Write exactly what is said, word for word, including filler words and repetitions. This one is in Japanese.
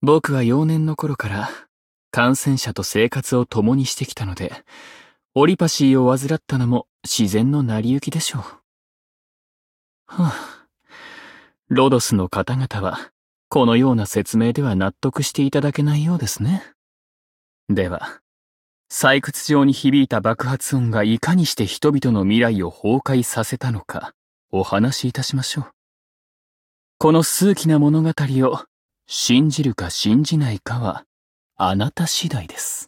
僕は幼年の頃から感染者と生活を共にしてきたので、オリパシーを患ったのも自然の成り行きでしょう。はあ、ロドスの方々は、このような説明では納得していただけないようですね。では、採掘場に響いた爆発音がいかにして人々の未来を崩壊させたのか、お話しいたしましょう。この数奇な物語を信じるか信じないかは、あなた次第です。